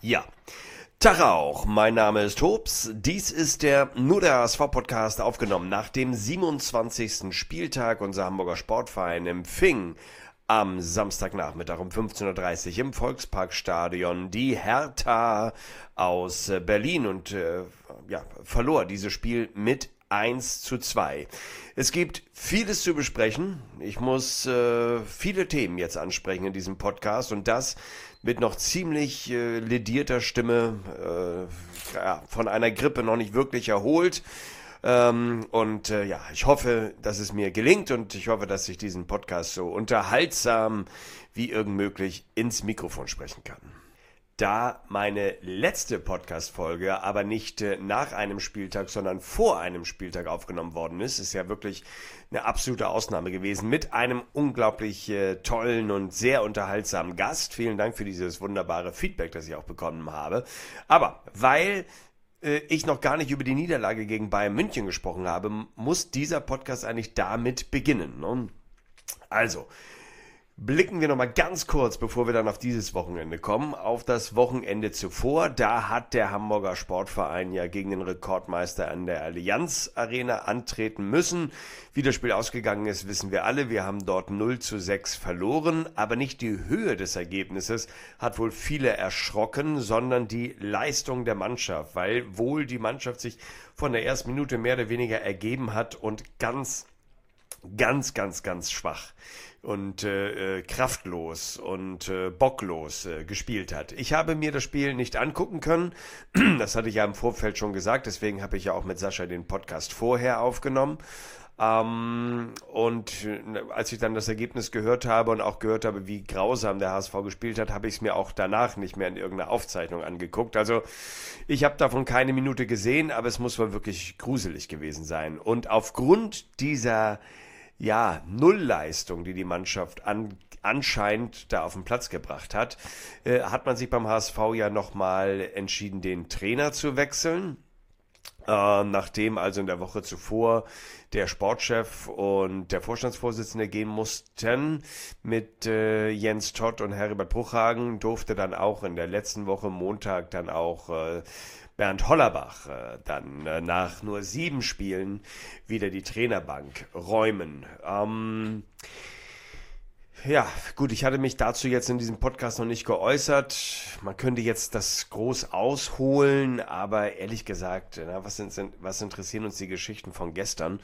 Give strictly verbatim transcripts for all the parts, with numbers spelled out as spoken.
Ja, Tag auch, mein Name ist Hobbs. Dies ist der Nur der H S V-Podcast, aufgenommen nach dem siebenundzwanzigsten Spieltag. Unser Hamburger Sportverein empfing am Samstagnachmittag um fünfzehn Uhr dreißig im Volksparkstadion die Hertha aus Berlin und äh, ja, verlor dieses Spiel mit eins zu zwei. Es gibt vieles zu besprechen. Ich muss äh, viele Themen jetzt ansprechen in diesem Podcast und das mit noch ziemlich äh, ledierter Stimme, äh, ja, von einer Grippe noch nicht wirklich erholt. Ähm, und äh, ja, ich hoffe, dass es mir gelingt und ich hoffe, dass ich diesen Podcast so unterhaltsam wie irgend möglich ins Mikrofon sprechen kann. Da meine letzte Podcast-Folge aber nicht äh, nach einem Spieltag, sondern vor einem Spieltag aufgenommen worden ist, ist ja wirklich eine absolute Ausnahme gewesen mit einem unglaublich äh, tollen und sehr unterhaltsamen Gast. Vielen Dank für dieses wunderbare Feedback, das ich auch bekommen habe. Aber weil äh, ich noch gar nicht über die Niederlage gegen Bayern München gesprochen habe, muss dieser Podcast eigentlich damit beginnen, ne? Also, blicken wir nochmal ganz kurz, bevor wir dann auf dieses Wochenende kommen, auf das Wochenende zuvor. Da hat der Hamburger Sportverein ja gegen den Rekordmeister an der Allianz Arena antreten müssen. Wie das Spiel ausgegangen ist, wissen wir alle. Wir haben dort null zu sechs verloren, aber nicht die Höhe des Ergebnisses hat wohl viele erschrocken, sondern die Leistung der Mannschaft, weil wohl die Mannschaft sich von der ersten Minute mehr oder weniger ergeben hat und ganz, ganz, ganz, ganz schwach und äh, kraftlos und äh, bocklos äh, gespielt hat. Ich habe mir das Spiel nicht angucken können, das hatte ich ja im Vorfeld schon gesagt, deswegen habe ich ja auch mit Sascha den Podcast vorher aufgenommen. Ähm, und äh, als ich dann das Ergebnis gehört habe und auch gehört habe, wie grausam der H S V gespielt hat, habe ich es mir auch danach nicht mehr in irgendeiner Aufzeichnung angeguckt. Also ich habe davon keine Minute gesehen, aber es muss wohl wirklich gruselig gewesen sein. Und aufgrund dieser ja, Nullleistung, die die Mannschaft an, anscheinend da auf den Platz gebracht hat, äh, hat man sich beim H S V ja nochmal entschieden, den Trainer zu wechseln. Äh, nachdem also in der Woche zuvor der Sportchef und der Vorstandsvorsitzende gehen mussten mit äh, Jens Todt und Heribert Bruchhagen, durfte dann auch in der letzten Woche Montag dann auch äh, Bernd Hollerbach äh, dann äh, nach nur sieben Spielen wieder die Trainerbank räumen. Ähm, ja, gut, ich hatte mich dazu jetzt in diesem Podcast noch nicht geäußert. Man könnte jetzt das groß ausholen, aber ehrlich gesagt, na, was, sind, was interessieren uns die Geschichten von gestern?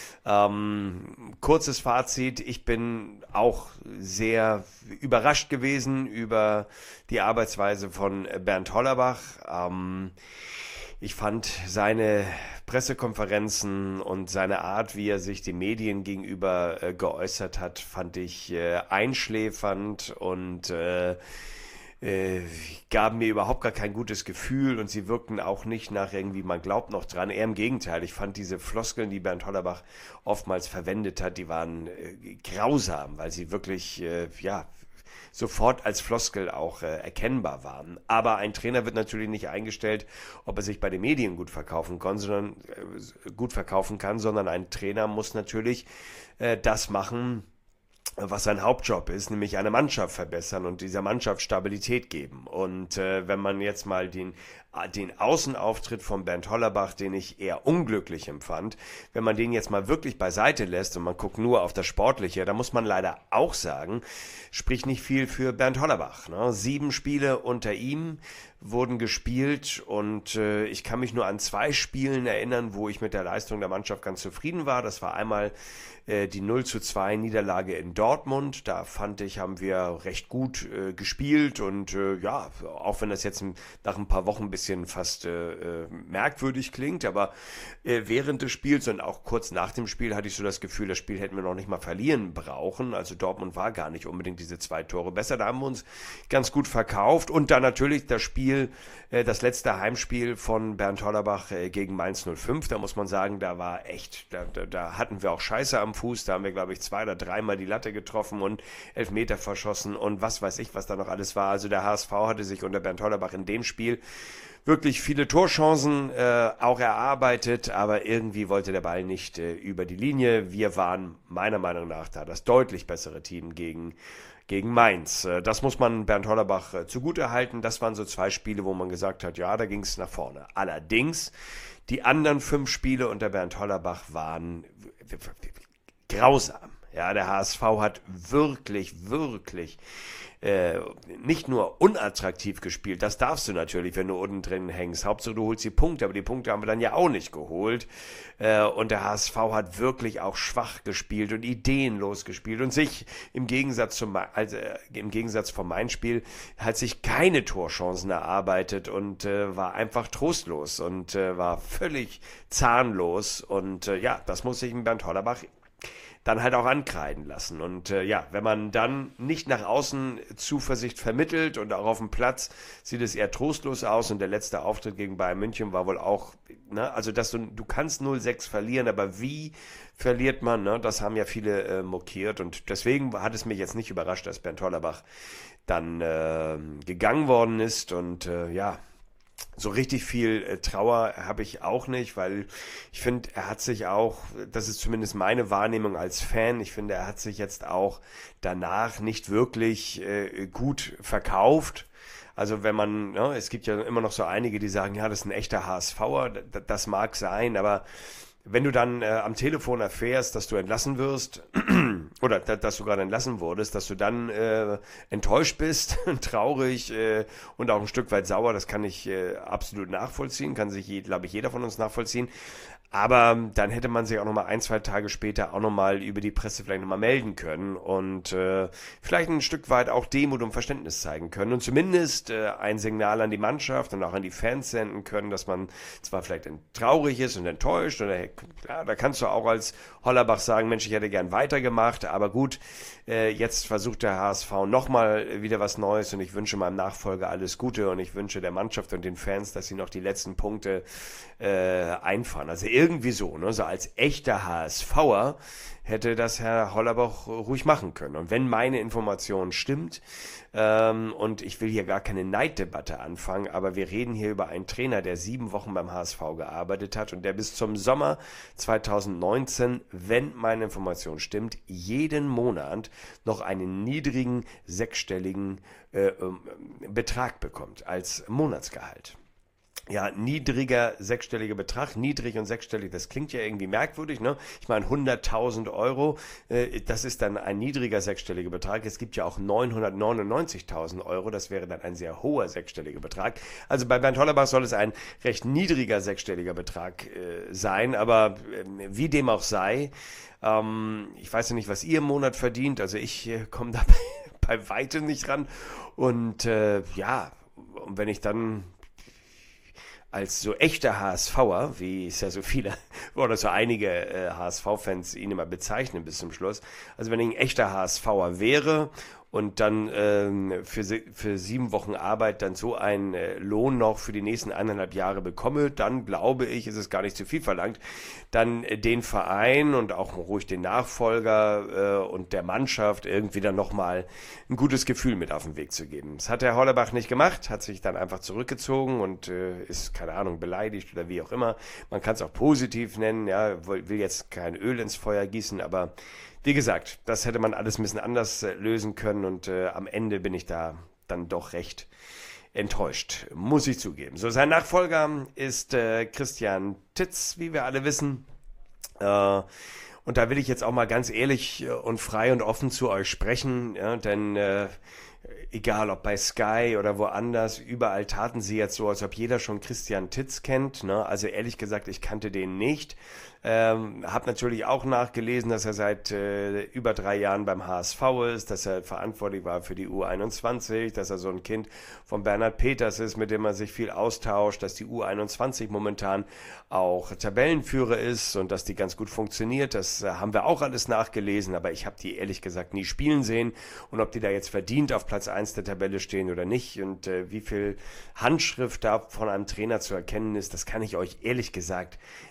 Ähm, kurzes Fazit, ich bin auch sehr überrascht gewesen über die Arbeitsweise von Bernd Hollerbach. Ähm, Ich fand seine Pressekonferenzen und seine Art, wie er sich den Medien gegenüber äh, geäußert hat, fand ich äh, einschläfernd und äh, äh, gaben mir überhaupt gar kein gutes Gefühl und sie wirkten auch nicht nach irgendwie, man glaubt noch dran. Eher im Gegenteil, ich fand diese Floskeln, die Bernd Hollerbach oftmals verwendet hat, die waren äh, grausam, weil sie wirklich, äh, ja, sofort als Floskel auch äh, erkennbar waren. Aber ein Trainer wird natürlich nicht eingestellt, ob er sich bei den Medien gut verkaufen kann, sondern äh, gut verkaufen kann, sondern ein Trainer muss natürlich äh, das machen, was sein Hauptjob ist, nämlich eine Mannschaft verbessern und dieser Mannschaft Stabilität geben. Und äh, wenn man jetzt mal den, den Außenauftritt von Bernd Hollerbach, den ich eher unglücklich empfand, wenn man den jetzt mal wirklich beiseite lässt und man guckt nur auf das Sportliche, da muss man leider auch sagen, spricht nicht viel für Bernd Hollerbach. Ne? Sieben Spiele unter ihm wurden gespielt und äh, ich kann mich nur an zwei Spielen erinnern, wo ich mit der Leistung der Mannschaft ganz zufrieden war. Das war einmal äh, die null zu zwei Niederlage in Dortmund. Da fand ich, haben wir recht gut äh, gespielt und äh, ja, auch wenn das jetzt nach ein paar Wochen ein bisschen fast äh, äh, merkwürdig klingt, aber äh, während des Spiels und auch kurz nach dem Spiel hatte ich so das Gefühl, das Spiel hätten wir noch nicht mal verlieren brauchen. Also Dortmund war gar nicht unbedingt diese zwei Tore besser. Da haben wir uns ganz gut verkauft und dann natürlich das Spiel das letzte Heimspiel von Bernd Hollerbach gegen Mainz null fünf, da muss man sagen, da war echt, da, da, da hatten wir auch Scheiße am Fuß, da haben wir, glaube ich, zwei oder dreimal die Latte getroffen und Elfmeter verschossen und was weiß ich, was da noch alles war. Also der H S V hatte sich unter Bernd Hollerbach in dem Spiel wirklich viele Torchancen äh, auch erarbeitet, aber irgendwie wollte der Ball nicht äh, über die Linie. Wir waren meiner Meinung nach da das deutlich bessere Team gegen, gegen Mainz. Äh, das muss man Bernd Hollerbach äh, zugutehalten. Das waren so zwei Spiele, wo man gesagt hat, ja, da ging es nach vorne. Allerdings, die anderen fünf Spiele unter Bernd Hollerbach waren grausam. Ja, der H S V hat wirklich, wirklich äh, nicht nur unattraktiv gespielt, das darfst du natürlich, wenn du unten drin hängst. Hauptsache du holst die Punkte, aber die Punkte haben wir dann ja auch nicht geholt. Äh, und der H S V hat wirklich auch schwach gespielt und ideenlos gespielt und sich im Gegensatz zum, also, äh, im Gegensatz vom Main-Spiel hat sich keine Torchancen erarbeitet und äh, war einfach trostlos und äh, war völlig zahnlos. Und äh, ja, das muss sich ein Bernd Hollerbach dann halt auch ankreiden lassen. Und äh, ja, wenn man dann nicht nach außen Zuversicht vermittelt und auch auf dem Platz sieht es eher trostlos aus und der letzte Auftritt gegen Bayern München war wohl auch, ne, also dass du, du kannst null sechs verlieren, aber wie verliert man, ne, das haben ja viele äh, mokiert und deswegen hat es mich jetzt nicht überrascht, dass Bernd Hollerbach dann äh, gegangen worden ist und äh, ja, so richtig viel äh, Trauer habe ich auch nicht, weil ich finde, er hat sich auch, das ist zumindest meine Wahrnehmung als Fan, ich finde, er hat sich jetzt auch danach nicht wirklich äh, gut verkauft. Also wenn man, ne, es gibt ja immer noch so einige, die sagen, ja, das ist ein echter HSVer, das, das mag sein, aber wenn du dann äh, am Telefon erfährst, dass du entlassen wirst oder da, dass du gerade entlassen wurdest, dass du dann äh, enttäuscht bist, traurig äh, und auch ein Stück weit sauer, das kann ich äh, absolut nachvollziehen, kann sich, glaube ich, jeder von uns nachvollziehen. Aber dann hätte man sich auch nochmal ein, zwei Tage später auch nochmal über die Presse vielleicht nochmal melden können und äh, vielleicht ein Stück weit auch Demut und Verständnis zeigen können und zumindest äh, ein Signal an die Mannschaft und auch an die Fans senden können, dass man zwar vielleicht traurig ist und enttäuscht oder ja, da kannst du auch als Hollerbach sagen, Mensch, ich hätte gern weitergemacht, aber gut, äh, jetzt versucht der H S V nochmal wieder was Neues und ich wünsche meinem Nachfolger alles Gute und ich wünsche der Mannschaft und den Fans, dass sie noch die letzten Punkte äh, einfahren. Also irgendwie so, ne? So als echter HSVer hätte das Herr Hollerbach ruhig machen können. Und wenn meine Information stimmt, ähm, und ich will hier gar keine Neiddebatte anfangen, aber wir reden hier über einen Trainer, der sieben Wochen beim H S V gearbeitet hat und der bis zum Sommer zweitausendneunzehn, wenn meine Information stimmt, jeden Monat noch einen niedrigen sechsstelligen äh, ähm, Betrag bekommt als Monatsgehalt. Ja, niedriger sechsstelliger Betrag, niedrig und sechsstellig, das klingt ja irgendwie merkwürdig, ne? Ich meine, hunderttausend Euro, äh, das ist dann ein niedriger sechsstelliger Betrag. Es gibt ja auch neunhundertneunundneunzigtausend Euro, das wäre dann ein sehr hoher sechsstelliger Betrag. Also bei Bernd Hollerbach soll es ein recht niedriger sechsstelliger Betrag äh, sein, aber äh, wie dem auch sei, ähm, ich weiß ja nicht, was ihr im Monat verdient, also ich äh, komme da bei, bei weitem nicht ran und äh, ja, und wenn ich dann als so echter HSVer, wie es ja so viele oder so einige äh, H S V-Fans ihn immer bezeichnen bis zum Schluss. Also wenn ich ein echter HSVer wäre und dann ähm, für, für sieben Wochen Arbeit dann so einen äh, Lohn noch für die nächsten eineinhalb Jahre bekomme, dann glaube ich, ist es gar nicht zu viel verlangt, dann äh, den Verein und auch ruhig den Nachfolger äh, und der Mannschaft irgendwie dann nochmal ein gutes Gefühl mit auf den Weg zu geben. Das hat der Hollerbach nicht gemacht, hat sich dann einfach zurückgezogen und äh, ist, keine Ahnung, beleidigt oder wie auch immer. Man kann es auch positiv nennen, ja, will jetzt kein Öl ins Feuer gießen, aber wie gesagt, das hätte man alles ein bisschen anders äh, lösen können und äh, am Ende bin ich da dann doch recht enttäuscht, muss ich zugeben. So, sein Nachfolger ist äh, Christian Titz, wie wir alle wissen. Äh, und da will ich jetzt auch mal ganz ehrlich äh, und frei und offen zu euch sprechen, ja, denn äh, egal ob bei Sky oder woanders, überall taten sie jetzt so, als ob jeder schon Christian Titz kennt, ne? Also ehrlich gesagt, ich kannte den nicht. Ähm, habe natürlich auch nachgelesen, dass er seit äh, über drei Jahren beim H S V ist, dass er verantwortlich war für die U einundzwanzig, dass er so ein Kind von Bernhard Peters ist, mit dem er sich viel austauscht, dass die U einundzwanzig momentan auch Tabellenführer ist und dass die ganz gut funktioniert. Das äh, haben wir auch alles nachgelesen, aber ich habe die ehrlich gesagt nie spielen sehen und ob die da jetzt verdient auf Platz eins der Tabelle stehen oder nicht und äh, wie viel Handschrift da von einem Trainer zu erkennen ist, das kann ich euch ehrlich gesagt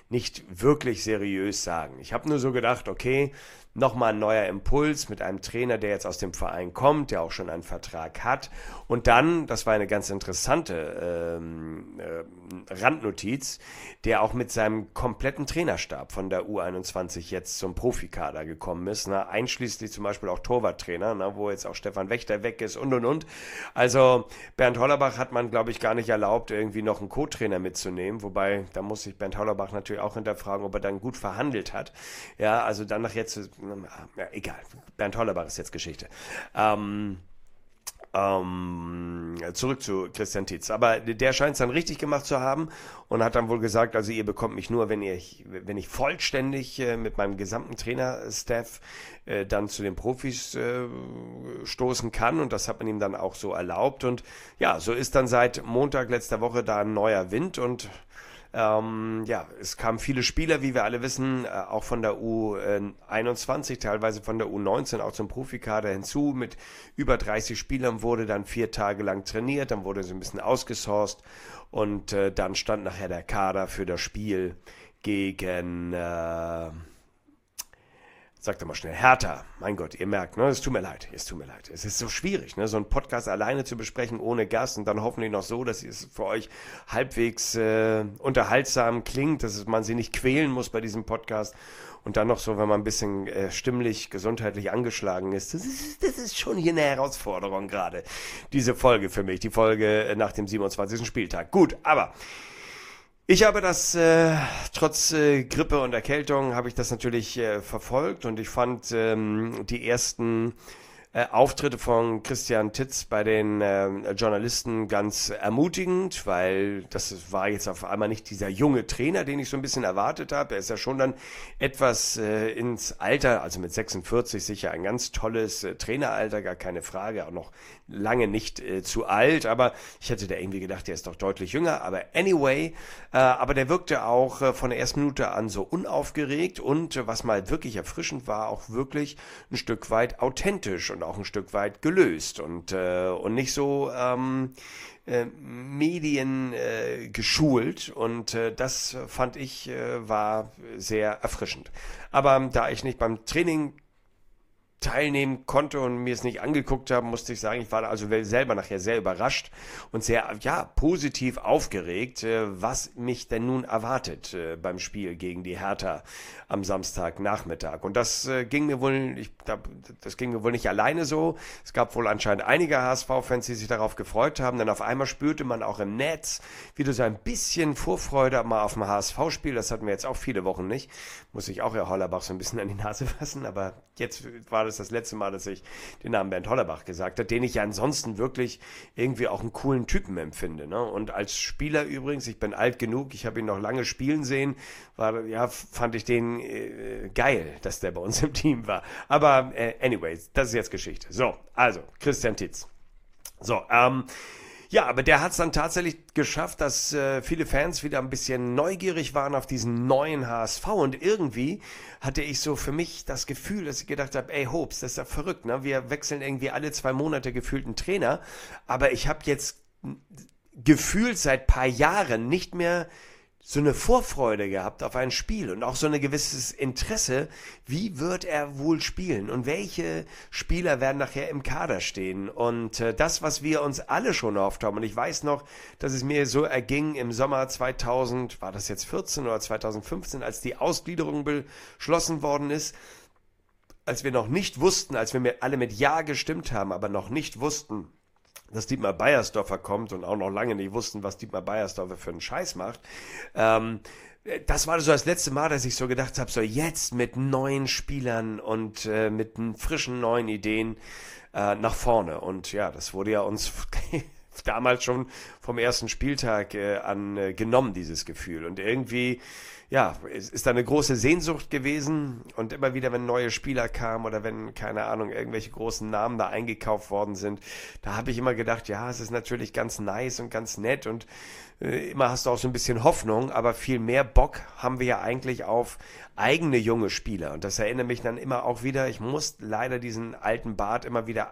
nicht wirklich seriös sagen. Ich habe nur so gedacht, okay, nochmal ein neuer Impuls mit einem Trainer, der jetzt aus dem Verein kommt, der auch schon einen Vertrag hat. Und dann, das war eine ganz interessante ähm, äh, Randnotiz, der auch mit seinem kompletten Trainerstab von der U einundzwanzig jetzt zum Profikader gekommen ist, ne? Einschließlich zum Beispiel auch Torwarttrainer, ne? Wo jetzt auch Stefan Wächter weg ist und und und. Also Bernd Hollerbach hat man, glaube ich, gar nicht erlaubt, irgendwie noch einen Co-Trainer mitzunehmen, wobei, da muss sich Bernd Hollerbach natürlich auch hinterfragen, ob er dann gut verhandelt hat. Ja, also dann nach jetzt, ja, egal, Bernd Hollerbach ist jetzt Geschichte. Ähm, ähm, zurück zu Christian Tietz. Aber der scheint es dann richtig gemacht zu haben und hat dann wohl gesagt, also ihr bekommt mich nur, wenn ich, wenn ich vollständig äh, mit meinem gesamten Trainerstaff äh, dann zu den Profis äh, stoßen kann, und das hat man ihm dann auch so erlaubt. Und ja, so ist dann seit Montag letzter Woche da ein neuer Wind, und Ähm, ja, es kamen viele Spieler, wie wir alle wissen, äh, auch von der U einundzwanzig, teilweise von der U neunzehn, auch zum Profikader hinzu. Mit über dreißig Spielern wurde dann vier Tage lang trainiert, dann wurde so ein bisschen ausgesourced, und äh, dann stand nachher der Kader für das Spiel gegen, äh, sag doch mal schnell, Hertha. Mein Gott, ihr merkt, ne, es tut mir leid, es tut mir leid. Es ist so schwierig, ne, so einen Podcast alleine zu besprechen, ohne Gast, und dann hoffentlich noch so, dass es für euch halbwegs äh, unterhaltsam klingt, dass man sie nicht quälen muss bei diesem Podcast. Und dann noch so, wenn man ein bisschen äh, stimmlich, gesundheitlich angeschlagen ist. Das ist, das ist schon hier eine Herausforderung gerade, diese Folge für mich, die Folge nach dem siebenundzwanzigsten Spieltag. Gut, aber ich habe das, äh, trotz äh, Grippe und Erkältung, habe ich das natürlich äh, verfolgt, und ich fand ähm, die ersten äh, Auftritte von Christian Tietz bei den äh, Journalisten ganz ermutigend, weil das war jetzt auf einmal nicht dieser junge Trainer, den ich so ein bisschen erwartet habe. Er ist ja schon dann etwas äh, ins Alter, also mit sechsundvierzig sicher ein ganz tolles äh, Traineralter, gar keine Frage, auch noch lange nicht äh, zu alt, aber ich hätte da irgendwie gedacht, der ist doch deutlich jünger, aber anyway, äh, aber der wirkte auch äh, von der ersten Minute an so unaufgeregt, und äh, was mal wirklich erfrischend war, auch wirklich ein Stück weit authentisch und auch ein Stück weit gelöst, und, äh, und nicht so ähm, äh, Medien äh, geschult, und äh, das fand ich äh, war sehr erfrischend. Aber da ich nicht beim Training teilnehmen konnte und mir es nicht angeguckt habe, musste ich sagen, ich war also selber nachher sehr überrascht und sehr, ja, positiv aufgeregt, was mich denn nun erwartet beim Spiel gegen die Hertha am Samstagnachmittag. Und das ging mir wohl, ich glaube, das ging mir wohl nicht alleine so. Es gab wohl anscheinend einige H S V-Fans, die sich darauf gefreut haben, denn auf einmal spürte man auch im Netz wieder so ein bisschen Vorfreude mal auf dem H S V-Spiel. Das hatten wir jetzt auch viele Wochen nicht. Muss ich auch Herr Hollerbach so ein bisschen an die Nase fassen, aber jetzt war das das letzte Mal, dass ich den Namen Bernd Hollerbach gesagt habe, den ich ja ansonsten wirklich irgendwie auch einen coolen Typen empfinde, ne? Und als Spieler übrigens, ich bin alt genug, ich habe ihn noch lange spielen sehen, war, ja, fand ich den äh, geil, dass der bei uns im Team war. Aber äh, anyways, das ist jetzt Geschichte. So, also, Christian Tietz. So, ähm, ja, aber der hat es dann tatsächlich geschafft, dass äh, viele Fans wieder ein bisschen neugierig waren auf diesen neuen H S V, und irgendwie hatte ich so für mich das Gefühl, dass ich gedacht habe, ey Hobbs, das ist ja verrückt, ne? Wir wechseln irgendwie alle zwei Monate gefühlt einen Trainer, aber ich habe jetzt gefühlt seit paar Jahren nicht mehr so eine Vorfreude gehabt auf ein Spiel und auch so ein gewisses Interesse, wie wird er wohl spielen und welche Spieler werden nachher im Kader stehen. Und äh, das, was wir uns alle schon erhofft haben, und ich weiß noch, dass es mir so erging im Sommer zweitausend, war das jetzt vierzehn oder zweitausendfünfzehn, als die Ausgliederung beschlossen worden ist, als wir noch nicht wussten, als wir mit, alle mit Ja gestimmt haben, aber noch nicht wussten, dass Dietmar Beiersdorfer kommt, und auch noch lange nicht wussten, was Dietmar Beiersdorfer für einen Scheiß macht. Ähm, das war so das letzte Mal, dass ich so gedacht habe, so jetzt mit neuen Spielern und äh, mit frischen neuen Ideen äh, nach vorne. Und ja, das wurde ja uns damals schon vom ersten Spieltag äh, an äh, genommen, dieses Gefühl. Und irgendwie, ja, es ist da eine große Sehnsucht gewesen, und immer wieder, wenn neue Spieler kamen oder wenn, keine Ahnung, irgendwelche großen Namen da eingekauft worden sind, da habe ich immer gedacht, ja, es ist natürlich ganz nice und ganz nett, und äh, immer hast du auch so ein bisschen Hoffnung, aber viel mehr Bock haben wir ja eigentlich auf eigene junge Spieler, und das erinnert mich dann immer auch wieder, ich muss leider diesen alten Bart immer wieder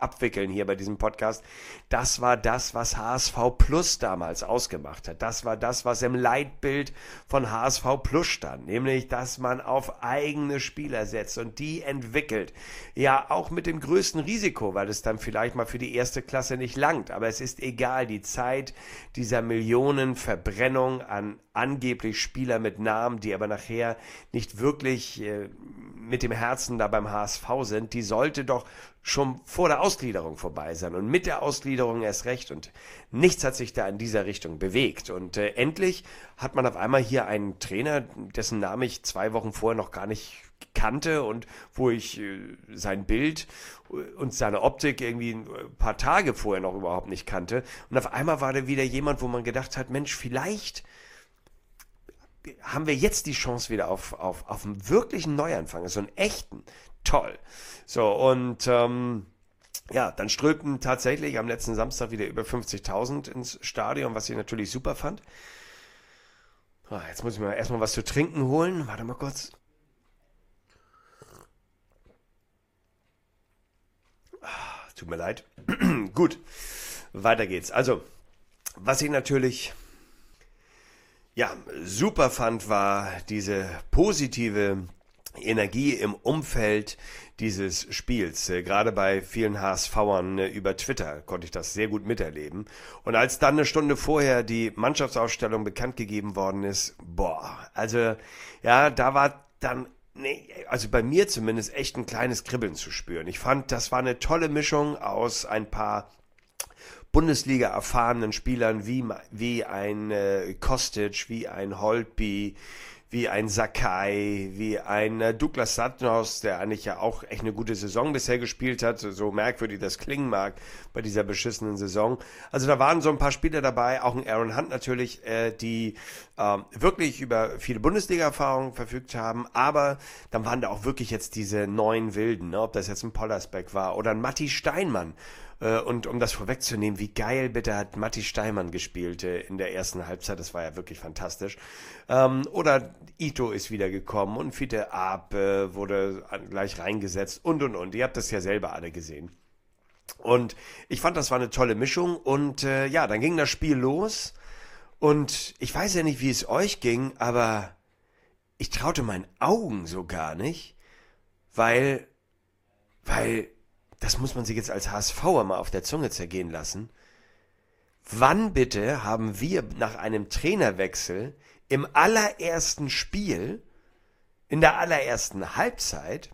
abwickeln hier bei diesem Podcast. Das war das, was H S V Plus damals ausgemacht hat. Das war das, was im Leitbild von H S V Plus stand. Nämlich, dass man auf eigene Spieler setzt und die entwickelt. Ja, auch mit dem größten Risiko, weil es dann vielleicht mal für die erste Klasse nicht langt. Aber es ist egal, die Zeit dieser Millionenverbrennung an angeblich Spieler mit Namen, die aber nachher nicht wirklich äh, mit dem Herzen da beim H S V sind, die sollte doch schon vor der Ausgliederung vorbei sein und mit der Ausgliederung erst recht, und nichts hat sich da in dieser Richtung bewegt und äh, endlich hat man auf einmal hier einen Trainer, dessen Namen ich zwei Wochen vorher noch gar nicht kannte und wo ich äh, sein Bild und seine Optik irgendwie ein paar Tage vorher noch überhaupt nicht kannte, und auf einmal war da wieder jemand, wo man gedacht hat, Mensch, vielleicht haben wir jetzt die Chance wieder auf, auf, auf einen wirklichen Neuanfang, so einen echten, toll. So, und ähm, ja, dann strömten tatsächlich am letzten Samstag wieder über fünfzigtausend ins Stadion, was ich natürlich super fand. Ah, jetzt muss ich mir erstmal was zu trinken holen. Warte mal kurz. Ah, tut mir leid. Gut, weiter geht's. Also, was ich natürlich ja, super fand, war diese positive Energie im Umfeld dieses Spiels. Äh, gerade bei vielen HSVern äh, über Twitter konnte ich das sehr gut miterleben. Und als dann eine Stunde vorher die Mannschaftsausstellung bekannt gegeben worden ist, boah, also ja, da war dann, nee, also bei mir zumindest echt ein kleines Kribbeln zu spüren. Ich fand, das war eine tolle Mischung aus ein paar Bundesliga erfahrenen Spielern wie, wie ein äh, Kostic, wie ein Holtby, wie ein Sakai, wie ein äh, Douglas Santos, der eigentlich ja auch echt eine gute Saison bisher gespielt hat, so merkwürdig das klingen mag bei dieser beschissenen Saison. Also da waren so ein paar Spieler dabei, auch ein Aaron Hunt natürlich, äh, die äh, wirklich über viele Bundesliga-Erfahrungen verfügt haben, aber dann waren da auch wirklich jetzt diese neuen Wilden, ne? Ob das jetzt ein Pollersbeck war oder ein Matti Steinmann. Und um das vorwegzunehmen, wie geil bitte hat Matti Steinmann gespielt in der ersten Halbzeit, das war ja wirklich fantastisch. Oder Ito ist wieder gekommen und Fiete Ab wurde gleich reingesetzt und und und. Ihr habt das ja selber alle gesehen. Und ich fand, das war eine tolle Mischung und äh, ja, dann ging das Spiel los und ich weiß ja nicht, wie es euch ging, aber ich traute meinen Augen so gar nicht, weil, weil... das muss man sich jetzt als HSVer mal auf der Zunge zergehen lassen. Wann bitte haben wir nach einem Trainerwechsel im allerersten Spiel, in der allerersten Halbzeit,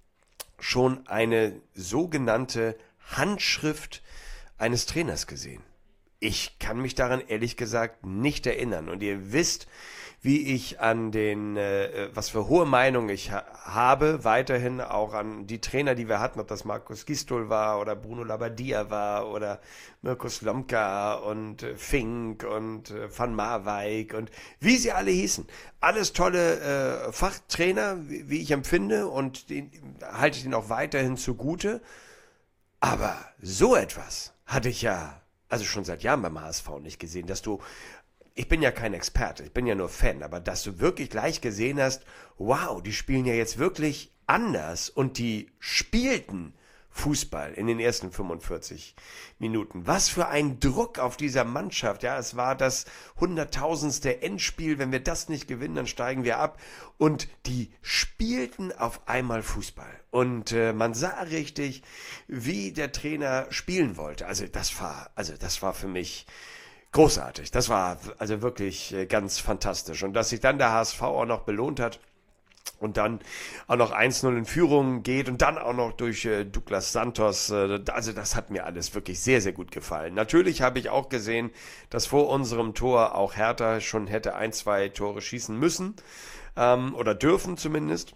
schon eine sogenannte Handschrift eines Trainers gesehen? Ich kann mich daran ehrlich gesagt nicht erinnern. Und ihr wisst, wie ich an den, äh, was für hohe Meinung ich ha- habe, weiterhin auch an die Trainer, die wir hatten, ob das Markus Gistol war oder Bruno Labbadia war oder Mirko Slomka und äh, Fink und äh, Van Marwijk und wie sie alle hießen. Alles tolle äh, Fachtrainer, wie, wie ich empfinde, und den halte ich den auch weiterhin zugute. Aber so etwas hatte ich ja also schon seit Jahren beim H S V nicht gesehen, dass du, ich bin ja kein Experte, ich bin ja nur Fan, aber dass du wirklich gleich gesehen hast, wow, die spielen ja jetzt wirklich anders und die spielten Fußball in den ersten fünfundvierzig Minuten. Was für ein Druck auf dieser Mannschaft. Ja, es war das hunderttausendste Endspiel. Wenn wir das nicht gewinnen, dann steigen wir ab. Und die spielten auf einmal Fußball. Und äh, man sah richtig, wie der Trainer spielen wollte. Also das war, also das war für mich großartig. Das war also wirklich äh, ganz fantastisch. Und dass sich dann der H S V auch noch belohnt hat, und dann auch noch eins null in Führung geht und dann auch noch durch äh, Douglas Santos. Äh, also das hat mir alles wirklich sehr, sehr gut gefallen. Natürlich habe ich auch gesehen, dass vor unserem Tor auch Hertha schon hätte ein, zwei Tore schießen müssen ähm, oder dürfen zumindest.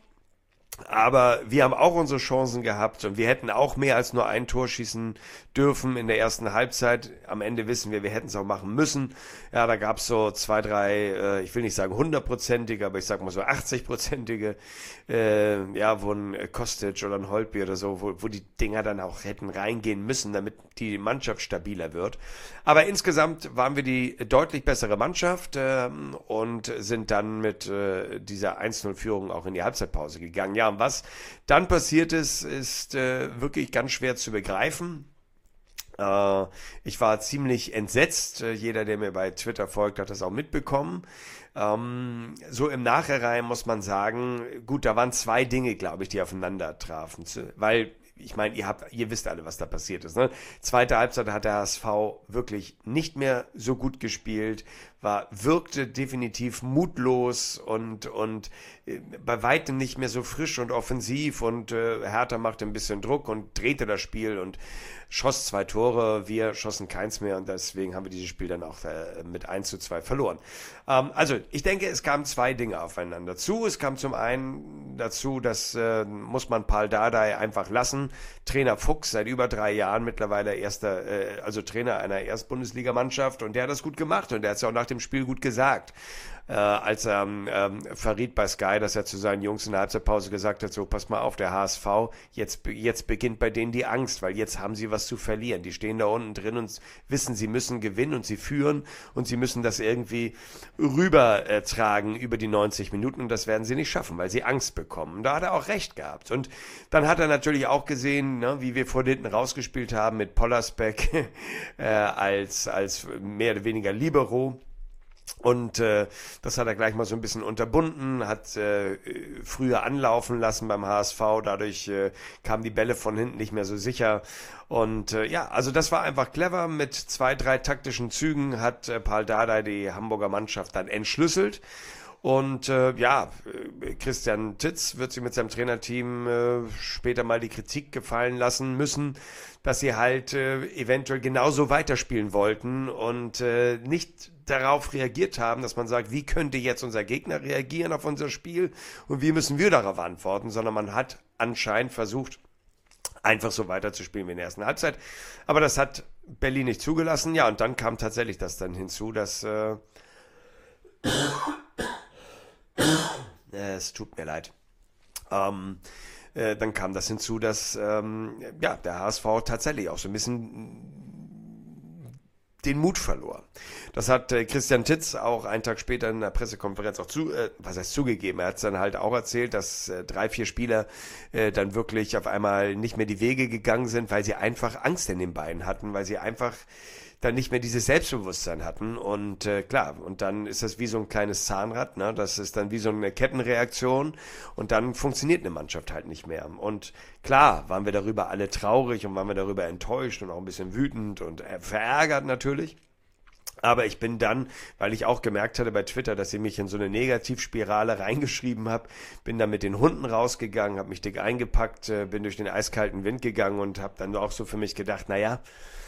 Aber wir haben auch unsere Chancen gehabt und wir hätten auch mehr als nur ein Tor schießen dürfen in der ersten Halbzeit. Am Ende wissen wir, wir hätten es auch machen müssen. Ja, da gab es so zwei, drei, äh, ich will nicht sagen hundertprozentige, aber ich sag mal so achtzigprozentige, äh, ja, wo ein Kostic oder ein Holtby oder so, wo, wo die Dinger dann auch hätten reingehen müssen, damit die Mannschaft stabiler wird. Aber insgesamt waren wir die deutlich bessere Mannschaft ähm, und sind dann mit äh, dieser eins null Führung auch in die Halbzeitpause gegangen. Ja, Ja, und was dann passiert ist, ist äh, wirklich ganz schwer zu begreifen. Äh, ich war ziemlich entsetzt. Äh, Jeder, der mir bei Twitter folgt, hat das auch mitbekommen. Ähm, so im Nachhinein muss man sagen, gut, da waren zwei Dinge, glaube ich, die aufeinander trafen. Zu- Weil, ich meine, ihr habt, ihr wisst alle, was da passiert ist. Ne? Zweite Halbzeit hat der H S V wirklich nicht mehr so gut gespielt, war, wirkte definitiv mutlos und, und äh, bei weitem nicht mehr so frisch und offensiv und äh, Hertha machte ein bisschen Druck und drehte das Spiel und schoss zwei Tore, wir schossen keins mehr und deswegen haben wir dieses Spiel dann auch äh, mit eins zu zwei verloren. Ähm, also ich denke, es kamen zwei Dinge aufeinander zu. Es kam zum einen dazu, das äh, muss man Paul Dardai einfach lassen. Trainer Fuchs, seit über drei Jahren mittlerweile erster, äh, also Trainer einer Erstbundesligamannschaft und der hat das gut gemacht und der hat es ja auch nach dem Spiel gut gesagt. Äh, als er ähm, verriet bei Sky, dass er zu seinen Jungs in der Halbzeitpause gesagt hat, so pass mal auf, der H S V, jetzt, jetzt beginnt bei denen die Angst, weil jetzt haben sie was zu verlieren. Die stehen da unten drin und wissen, sie müssen gewinnen und sie führen und sie müssen das irgendwie rüber äh, tragen über die neunzig Minuten und das werden sie nicht schaffen, weil sie Angst bekommen. Da hat er auch recht gehabt. Und dann hat er natürlich auch gesehen, ne, wie wir vor hinten rausgespielt haben mit Pollersbeck äh, als, als mehr oder weniger Libero. Und äh, das hat er gleich mal so ein bisschen unterbunden, hat äh, früher anlaufen lassen beim H S V, dadurch äh, kamen die Bälle von hinten nicht mehr so sicher. Und äh, ja, also das war einfach clever. Mit zwei, drei taktischen Zügen hat äh, Paul Dardai die Hamburger Mannschaft dann entschlüsselt. Und äh, ja, äh, Christian Titz wird sich mit seinem Trainerteam äh, später mal die Kritik gefallen lassen müssen, dass sie halt äh, eventuell genauso weiterspielen wollten und äh, nicht darauf reagiert haben, dass man sagt, wie könnte jetzt unser Gegner reagieren auf unser Spiel und wie müssen wir darauf antworten, sondern man hat anscheinend versucht, einfach so weiterzuspielen wie in der ersten Halbzeit. Aber das hat Berlin nicht zugelassen. Ja, und dann kam tatsächlich das dann hinzu, dass äh, es tut mir leid. Ähm, äh, dann kam das hinzu, dass ähm, ja, der H S V tatsächlich auch so ein bisschen den Mut verlor. Das hat äh, Christian Titz auch einen Tag später in der Pressekonferenz auch zu, äh, was heißt zugegeben, er hat es dann halt auch erzählt, dass äh, drei, vier Spieler äh, dann wirklich auf einmal nicht mehr die Wege gegangen sind, weil sie einfach Angst in den Beinen hatten, weil sie einfach dann nicht mehr dieses Selbstbewusstsein hatten und äh, klar, und dann ist das wie so ein kleines Zahnrad, ne? Das ist dann wie so eine Kettenreaktion und dann funktioniert eine Mannschaft halt nicht mehr. Und klar, waren wir darüber alle traurig und waren wir darüber enttäuscht und auch ein bisschen wütend und äh, verärgert natürlich. Aber ich bin dann, weil ich auch gemerkt hatte bei Twitter, dass ich mich in so eine Negativspirale reingeschrieben habe, bin dann mit den Hunden rausgegangen, habe mich dick eingepackt, äh, bin durch den eiskalten Wind gegangen und habe dann auch so für mich gedacht, naja,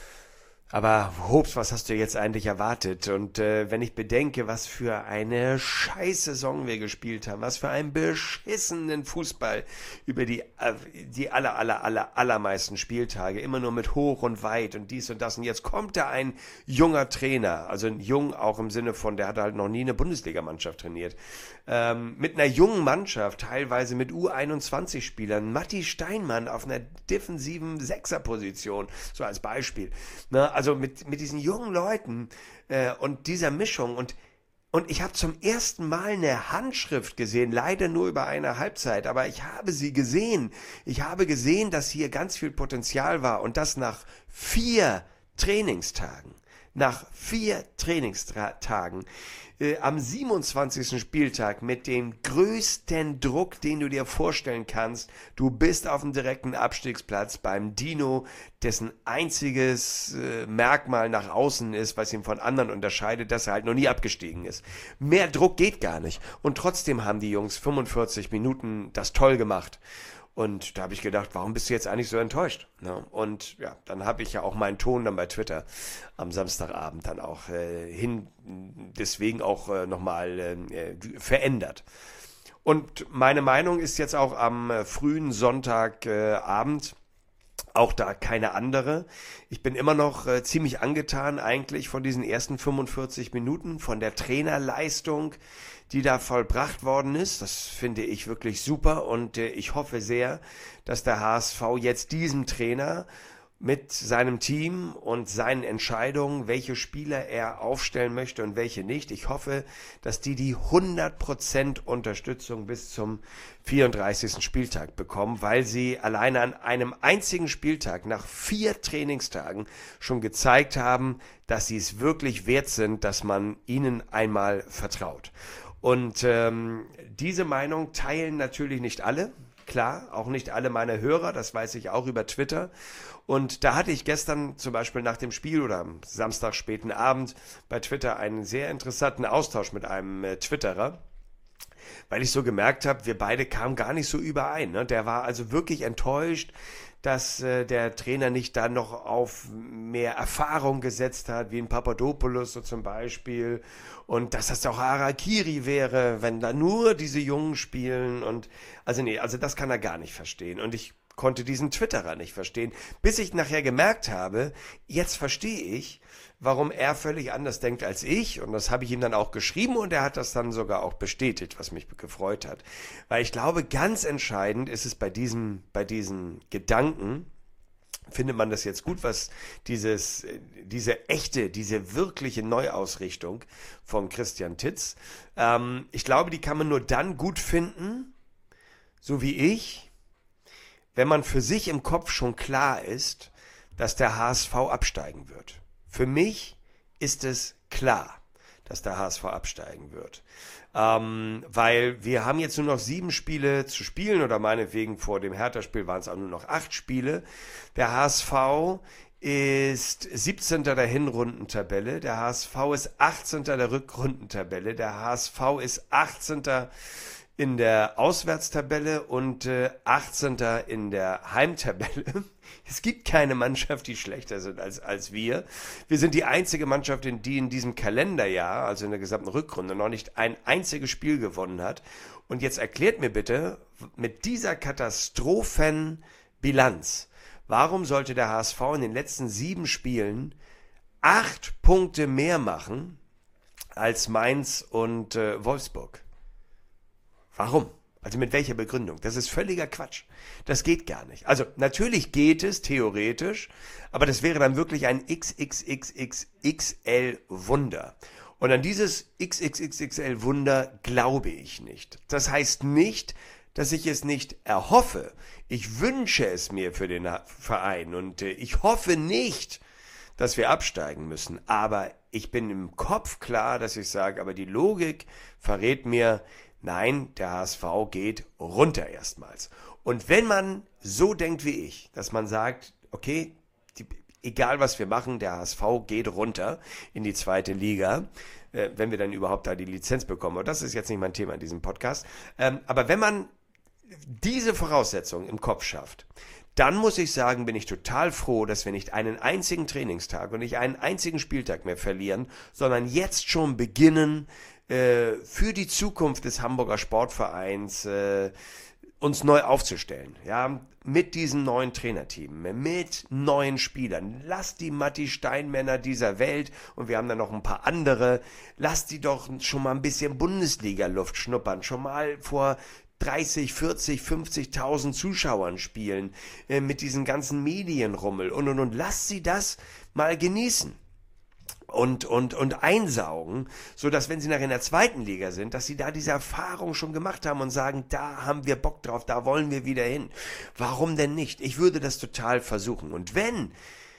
aber Hobbs, was hast du jetzt eigentlich erwartet? Und äh, wenn ich bedenke, was für eine Scheiß-Saison wir gespielt haben, was für einen beschissenen Fußball über die äh, die aller, aller, aller, allermeisten Spieltage, immer nur mit hoch und weit und dies und das. Und jetzt kommt da ein junger Trainer, also ein jung auch im Sinne von, der hat halt noch nie eine Bundesligamannschaft trainiert, ähm, mit einer jungen Mannschaft, teilweise mit U einundzwanzig-Spielern, Matti Steinmann auf einer defensiven Sechserposition, so als Beispiel, ne? Also mit, mit diesen jungen Leuten äh, und dieser Mischung und und ich habe zum ersten Mal eine Handschrift gesehen, leider nur über eine Halbzeit, aber ich habe sie gesehen. Ich habe gesehen, dass hier ganz viel Potenzial war und das nach vier Trainingstagen. Nach vier Trainingstagen. Äh, am siebenundzwanzigsten Spieltag mit dem größten Druck, den du dir vorstellen kannst. Du bist auf dem direkten Abstiegsplatz beim Dino, dessen einziges äh, Merkmal nach außen ist, was ihn von anderen unterscheidet, dass er halt noch nie abgestiegen ist. Mehr Druck geht gar nicht. Und trotzdem haben die Jungs fünfundvierzig Minuten das toll gemacht. Und da habe ich gedacht, warum bist du jetzt eigentlich so enttäuscht? Ne? Und ja, dann habe ich ja auch meinen Ton dann bei Twitter am Samstagabend dann auch äh, hin, deswegen auch äh, nochmal äh, verändert. Und meine Meinung ist jetzt auch am äh, frühen Sonntagabend, äh, auch da keine andere. Ich bin immer noch äh, ziemlich angetan eigentlich von diesen ersten fünfundvierzig Minuten, von der Trainerleistung, die da vollbracht worden ist. Das finde ich wirklich super und äh, ich hoffe sehr, dass der H S V jetzt diesem Trainer mit seinem Team und seinen Entscheidungen, welche Spieler er aufstellen möchte und welche nicht. Ich hoffe, dass die die hundert Prozent Unterstützung bis zum vierunddreißigsten Spieltag bekommen, weil sie alleine an einem einzigen Spieltag nach vier Trainingstagen schon gezeigt haben, dass sie es wirklich wert sind, dass man ihnen einmal vertraut. Und ähm, diese Meinung teilen natürlich nicht alle. Klar, auch nicht alle meine Hörer, das weiß ich auch über Twitter. Und da hatte ich gestern zum Beispiel nach dem Spiel oder am Samstag späten Abend bei Twitter einen sehr interessanten Austausch mit einem äh, Twitterer, weil ich so gemerkt habe, wir beide kamen gar nicht so überein. Ne? Der war also wirklich enttäuscht, dass äh, der Trainer nicht dann noch auf mehr Erfahrung gesetzt hat, wie ein Papadopoulos so zum Beispiel. Und dass das auch Harakiri wäre, wenn da nur diese Jungen spielen. Und also nee, also das kann er gar nicht verstehen. Und ich konnte diesen Twitterer nicht verstehen, bis ich nachher gemerkt habe, jetzt verstehe ich, warum er völlig anders denkt als ich. Und das habe ich ihm dann auch geschrieben und er hat das dann sogar auch bestätigt, was mich gefreut hat. Weil ich glaube, ganz entscheidend ist es bei diesem, bei diesen Gedanken, findet man das jetzt gut, was dieses, diese echte, diese wirkliche Neuausrichtung von Christian Titz, ähm, ich glaube, die kann man nur dann gut finden, so wie ich, wenn man für sich im Kopf schon klar ist, dass der H S V absteigen wird. Für mich ist es klar, dass der H S V absteigen wird. Ähm, weil wir haben jetzt nur noch sieben Spiele zu spielen oder meinetwegen vor dem Hertha-Spiel waren es auch nur noch acht Spiele. Der H S V ist siebzehnter der Hinrundentabelle, der H S V ist achtzehnter der Rückrundentabelle, der H S V ist achtzehnter in der Auswärtstabelle und äh, achtzehnter in der Heimtabelle. Es gibt keine Mannschaft, die schlechter sind als, als wir. Wir sind die einzige Mannschaft, die in diesem Kalenderjahr, also in der gesamten Rückrunde, noch nicht ein einziges Spiel gewonnen hat. Und jetzt erklärt mir bitte, mit dieser Katastrophenbilanz, warum sollte der H S V in den letzten sieben Spielen acht Punkte mehr machen als Mainz und äh, Wolfsburg? Warum? Also mit welcher Begründung? Das ist völliger Quatsch. Das geht gar nicht. Also natürlich geht es theoretisch, aber das wäre dann wirklich ein X X X X X L Wunder. Und an dieses X X X X L Wunder glaube ich nicht. Das heißt nicht, dass ich es nicht erhoffe. Ich wünsche es mir für den Verein und ich hoffe nicht, dass wir absteigen müssen. Aber ich bin im Kopf klar, dass ich sage, aber die Logik verrät mir, nein, der H S V geht runter erstmals. Und wenn man so denkt wie ich, dass man sagt, okay, die, egal was wir machen, der H S V geht runter in die zweite Liga, äh, wenn wir dann überhaupt da die Lizenz bekommen. Und das ist jetzt nicht mein Thema in diesem Podcast. Ähm, aber wenn man diese Voraussetzungen im Kopf schafft, dann muss ich sagen, bin ich total froh, dass wir nicht einen einzigen Trainingstag und nicht einen einzigen Spieltag mehr verlieren, sondern jetzt schon beginnen, äh, für die Zukunft des Hamburger Sportvereins äh, uns neu aufzustellen. Ja, mit diesem neuen Trainerteam, mit neuen Spielern. Lasst die Matti Steinmänner dieser Welt, und wir haben dann noch ein paar andere, lasst die doch schon mal ein bisschen Bundesliga-Luft schnuppern, schon mal vor dreißig, vierzig, fünfzigtausend Zuschauern spielen, äh, mit diesem ganzen Medienrummel und und und. Lasst sie das mal genießen und und und einsaugen, so dass wenn sie nachher in der zweiten Liga sind, dass sie da diese Erfahrung schon gemacht haben und sagen, da haben wir Bock drauf, da wollen wir wieder hin. Warum denn nicht? Ich würde das total versuchen. Und wenn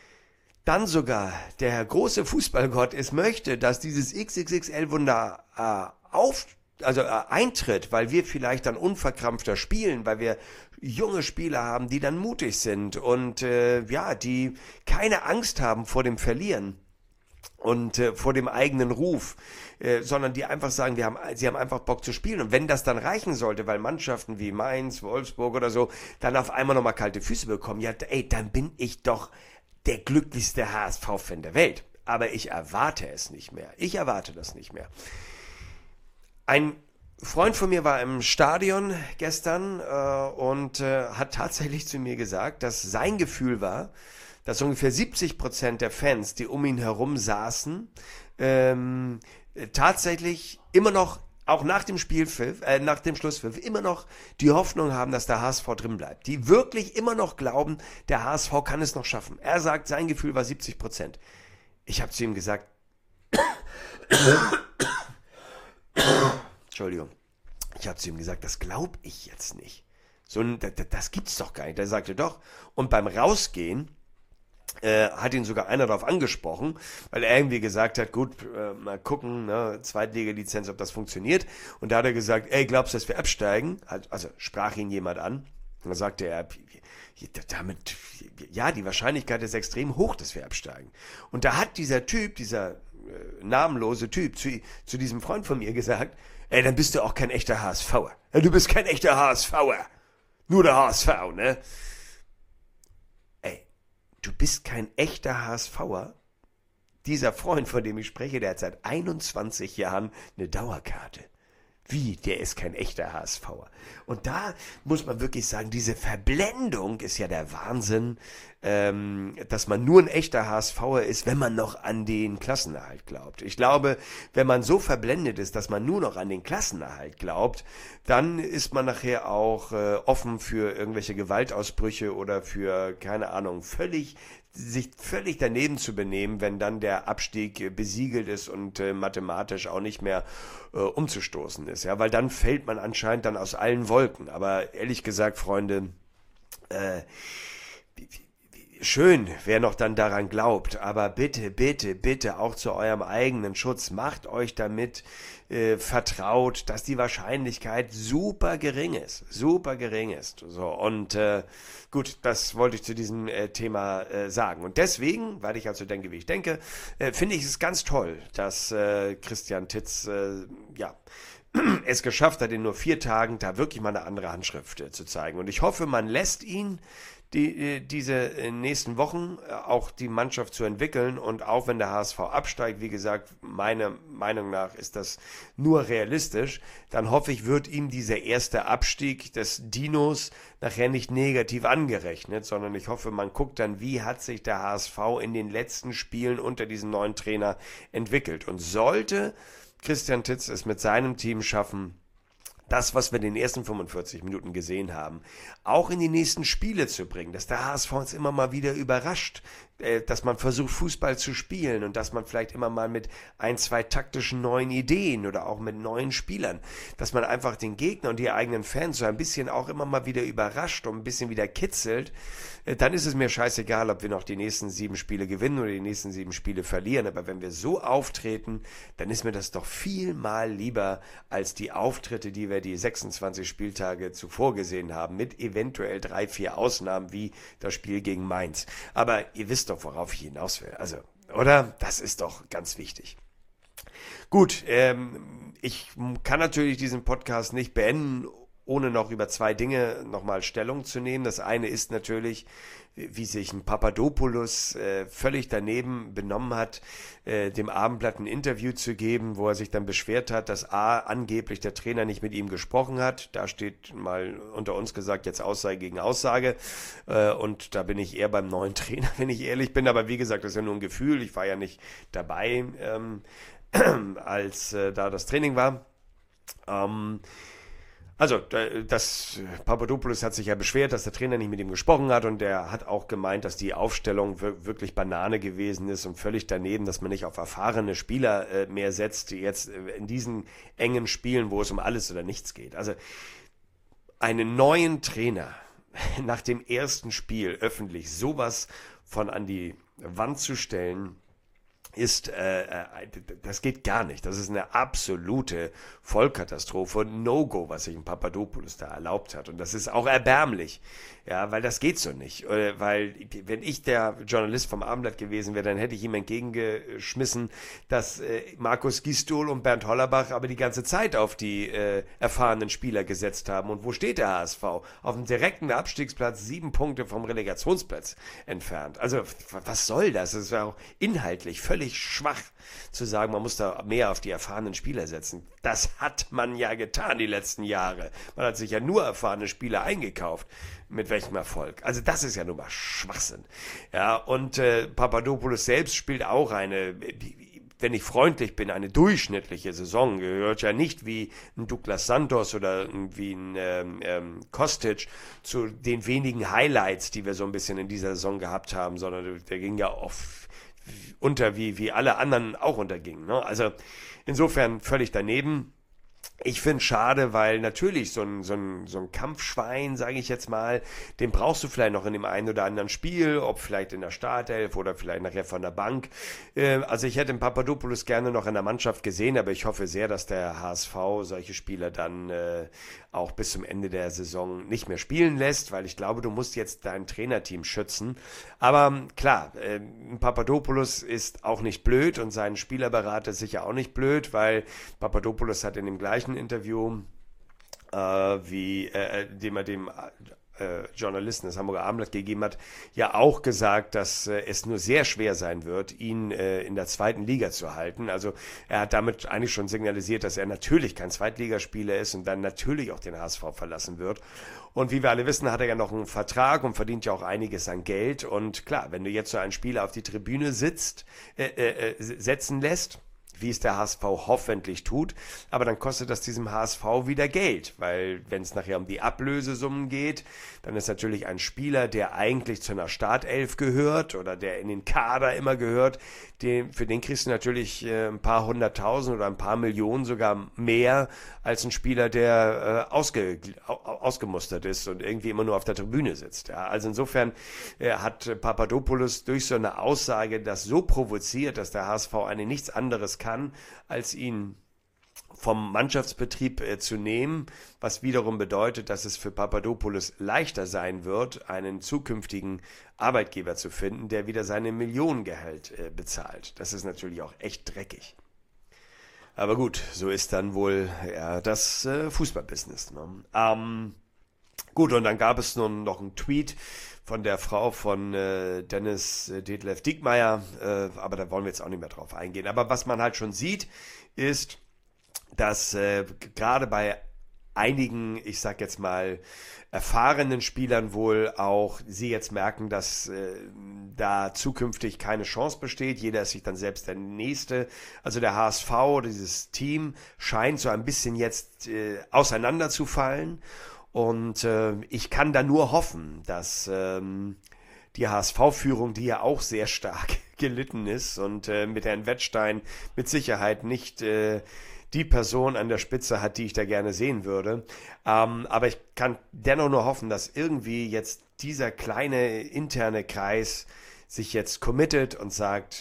dann sogar der große Fußballgott es möchte, dass dieses X X X L-Wunder äh, auf also äh, eintritt, weil wir vielleicht dann unverkrampfter spielen, weil wir junge Spieler haben, die dann mutig sind und äh, ja, die keine Angst haben vor dem Verlieren und äh, vor dem eigenen Ruf, äh, sondern die einfach sagen, wir haben, sie haben einfach Bock zu spielen. Und wenn das dann reichen sollte, weil Mannschaften wie Mainz, Wolfsburg oder so dann auf einmal nochmal kalte Füße bekommen, ja, ey, dann bin ich doch der glücklichste H S V-Fan der Welt. Aber ich erwarte es nicht mehr. Ich erwarte das nicht mehr. Ein Freund von mir war im Stadion gestern äh, und äh, hat tatsächlich zu mir gesagt, dass sein Gefühl war, dass ungefähr siebzig Prozent der Fans, die um ihn herum saßen, ähm, tatsächlich immer noch auch nach dem Spielpfiff, äh, nach dem Schlusspfiff immer noch die Hoffnung haben, dass der H S V drin bleibt. Die wirklich immer noch glauben, der H S V kann es noch schaffen. Er sagt, sein Gefühl war siebzig Prozent. Ich habe zu ihm gesagt, Entschuldigung, ich habe zu ihm gesagt, das glaube ich jetzt nicht. So, das, das gibt's doch gar nicht. Der sagte doch. Und beim Rausgehen Äh, hat ihn sogar einer darauf angesprochen, weil er irgendwie gesagt hat, gut, äh, mal gucken, ne, Zweitliga-Lizenz, ob das funktioniert. Und da hat er gesagt, ey, glaubst du, dass wir absteigen? Also sprach ihn jemand an. Und dann sagte er, damit, ja, die Wahrscheinlichkeit ist extrem hoch, dass wir absteigen. Und da hat dieser Typ, dieser äh, namenlose Typ zu, zu diesem Freund von mir gesagt, ey, dann bist du auch kein echter HSVer. Ja, du bist kein echter HSVer. Nur der H S V, ne? Du bist kein echter HSVer. Dieser Freund, von dem ich spreche, der hat seit einundzwanzig Jahren eine Dauerkarte. Wie? Der ist kein echter HSVer. Und da muss man wirklich sagen, diese Verblendung ist ja der Wahnsinn, ähm, dass man nur ein echter HSVer ist, wenn man noch an den Klassenerhalt glaubt. Ich glaube, wenn man so verblendet ist, dass man nur noch an den Klassenerhalt glaubt, dann ist man nachher auch äh, offen für irgendwelche Gewaltausbrüche oder für, keine Ahnung, völlig sich völlig daneben zu benehmen, wenn dann der Abstieg äh, besiegelt ist und äh, mathematisch auch nicht mehr äh, umzustoßen ist. Ja, weil dann fällt man anscheinend dann aus allen Wolken. Aber ehrlich gesagt, Freunde, äh, schön, wer noch dann daran glaubt, aber bitte, bitte, bitte auch zu eurem eigenen Schutz, macht euch damit äh, vertraut, dass die Wahrscheinlichkeit super gering ist, super gering ist. So, und äh, gut, das wollte ich zu diesem äh, Thema äh, sagen. Und deswegen, weil ich also denke, wie ich denke, äh, finde ich es ganz toll, dass äh, Christian Titz, äh, ja, es geschafft hat, in nur vier Tagen da wirklich mal eine andere Handschrift äh, zu zeigen. Und ich hoffe, man lässt ihn die, diese nächsten Wochen auch die Mannschaft zu entwickeln, und auch wenn der H S V absteigt, wie gesagt, meiner Meinung nach ist das nur realistisch, dann hoffe ich, wird ihm dieser erste Abstieg des Dinos nachher nicht negativ angerechnet, sondern ich hoffe, man guckt dann, wie hat sich der H S V in den letzten Spielen unter diesem neuen Trainer entwickelt. Und sollte Christian Titz es mit seinem Team schaffen, das, was wir in den ersten fünfundvierzig Minuten gesehen haben, auch in die nächsten Spiele zu bringen, dass der H S V uns immer mal wieder überrascht, dass man versucht, Fußball zu spielen und dass man vielleicht immer mal mit ein, zwei taktischen neuen Ideen oder auch mit neuen Spielern, dass man einfach den Gegner und die eigenen Fans so ein bisschen auch immer mal wieder überrascht und ein bisschen wieder kitzelt, dann ist es mir scheißegal, ob wir noch die nächsten sieben Spiele gewinnen oder die nächsten sieben Spiele verlieren. Aber wenn wir so auftreten, dann ist mir das doch viel mal lieber als die Auftritte, die wir die sechsundzwanzig Spieltage zuvor gesehen haben, mit eventuell drei, vier Ausnahmen wie das Spiel gegen Mainz. Aber ihr wisst doch, worauf ich hinaus will. Also, oder? Das ist doch ganz wichtig. Gut, ähm, ich kann natürlich diesen Podcast nicht beenden, ohne noch über zwei Dinge nochmal Stellung zu nehmen. Das eine ist natürlich, wie sich ein Papadopoulos äh, völlig daneben benommen hat, äh, dem Abendblatt ein Interview zu geben, wo er sich dann beschwert hat, dass A, angeblich der Trainer nicht mit ihm gesprochen hat. Da steht mal unter uns gesagt jetzt Aussage gegen Aussage. Äh, und da bin ich eher beim neuen Trainer, wenn ich ehrlich bin. Aber wie gesagt, das ist ja nur ein Gefühl. Ich war ja nicht dabei, ähm, als äh, da das Training war. Ähm, Also, das Papadopoulos hat sich ja beschwert, dass der Trainer nicht mit ihm gesprochen hat, und er hat auch gemeint, dass die Aufstellung wirklich Banane gewesen ist und völlig daneben, dass man nicht auf erfahrene Spieler mehr setzt, die jetzt in diesen engen Spielen, wo es um alles oder nichts geht. Also, einen neuen Trainer nach dem ersten Spiel öffentlich sowas von an die Wand zu stellen, ist, äh, das geht gar nicht. Das ist eine absolute Vollkatastrophe und No-Go, was sich ein Papadopoulos da erlaubt hat. Und das ist auch erbärmlich, ja, weil das geht so nicht. Weil, wenn ich der Journalist vom Abendblatt gewesen wäre, dann hätte ich ihm entgegengeschmissen, dass äh, Markus Gisdol und Bernd Hollerbach aber die ganze Zeit auf die äh, erfahrenen Spieler gesetzt haben. Und wo steht der H S V? Auf dem direkten Abstiegsplatz, sieben Punkte vom Relegationsplatz entfernt. Also, was soll das? Das ist ja auch inhaltlich völlig schwach zu sagen, man muss da mehr auf die erfahrenen Spieler setzen. Das hat man ja getan die letzten Jahre. Man hat sich ja nur erfahrene Spieler eingekauft. Mit welchem Erfolg? Also das ist ja nun mal Schwachsinn. Ja, und äh, Papadopoulos selbst spielt auch eine, wenn ich freundlich bin, eine durchschnittliche Saison, gehört ja nicht wie ein Douglas Santos oder wie ein ähm, ähm, Kostic zu den wenigen Highlights, die wir so ein bisschen in dieser Saison gehabt haben, sondern der ging ja oft unter, wie, wie alle anderen auch untergingen. Ne? Also insofern völlig daneben. Ich finde es schade, weil natürlich so ein, so ein, so ein Kampfschwein, sage ich jetzt mal, den brauchst du vielleicht noch in dem einen oder anderen Spiel, ob vielleicht in der Startelf oder vielleicht nachher von der Bank. Äh, also ich hätte den Papadopoulos gerne noch in der Mannschaft gesehen, aber ich hoffe sehr, dass der H S V solche Spieler dann äh, auch bis zum Ende der Saison nicht mehr spielen lässt, weil ich glaube, du musst jetzt dein Trainerteam schützen. Aber klar, äh, Papadopoulos ist auch nicht blöd und sein Spielerberater ist sicher auch nicht blöd, weil Papadopoulos hat in dem gleichen Interview, äh, wie, äh, dem er dem äh, Journalisten des Hamburger Abendblatt gegeben hat, ja auch gesagt, dass äh, es nur sehr schwer sein wird, ihn äh, in der zweiten Liga zu halten. Also er hat damit eigentlich schon signalisiert, dass er natürlich kein Zweitligaspieler ist und dann natürlich auch den H S V verlassen wird. Und wie wir alle wissen, hat er ja noch einen Vertrag und verdient ja auch einiges an Geld. Und klar, wenn du jetzt so einen Spieler auf die Tribüne sitzt, äh, äh, setzen lässt, wie es der H S V hoffentlich tut, aber dann kostet das diesem H S V wieder Geld, weil wenn es nachher um die Ablösesummen geht, dann ist natürlich ein Spieler, der eigentlich zu einer Startelf gehört oder der in den Kader immer gehört, den, für den kriegst du natürlich äh, ein paar hunderttausend oder ein paar Millionen sogar mehr als ein Spieler, der äh, ausge, ausgemustert ist und irgendwie immer nur auf der Tribüne sitzt. Ja. Also insofern äh, hat Papadopoulos durch so eine Aussage das so provoziert, dass der H S V eigentlich nichts anderes kann, als ihn vom Mannschaftsbetrieb äh, zu nehmen, was wiederum bedeutet, dass es für Papadopoulos leichter sein wird, einen zukünftigen Arbeitgeber zu finden, der wieder seine Millionengehalt äh, bezahlt. Das ist natürlich auch echt dreckig. Aber gut, so ist dann wohl ja, das äh, Fußballbusiness. Ne? Ähm, gut, und dann gab es nun noch einen Tweet von der Frau von äh, Dennis äh, Detlef Diekmeyer, äh, aber da wollen wir jetzt auch nicht mehr drauf eingehen. Aber was man halt schon sieht, ist, dass äh, gerade bei einigen, ich sag jetzt mal, erfahrenen Spielern wohl auch sie jetzt merken, dass äh, da zukünftig keine Chance besteht. Jeder ist sich dann selbst der Nächste. Also der H S V, dieses Team, scheint so ein bisschen jetzt äh, auseinanderzufallen. Und äh, ich kann da nur hoffen, dass ähm, die H S V-Führung, die ja auch sehr stark gelitten ist und äh, mit Herrn Wettstein mit Sicherheit nicht äh, die Person an der Spitze hat, die ich da gerne sehen würde. Ähm, aber ich kann dennoch nur hoffen, dass irgendwie jetzt dieser kleine interne Kreis sich jetzt committet und sagt,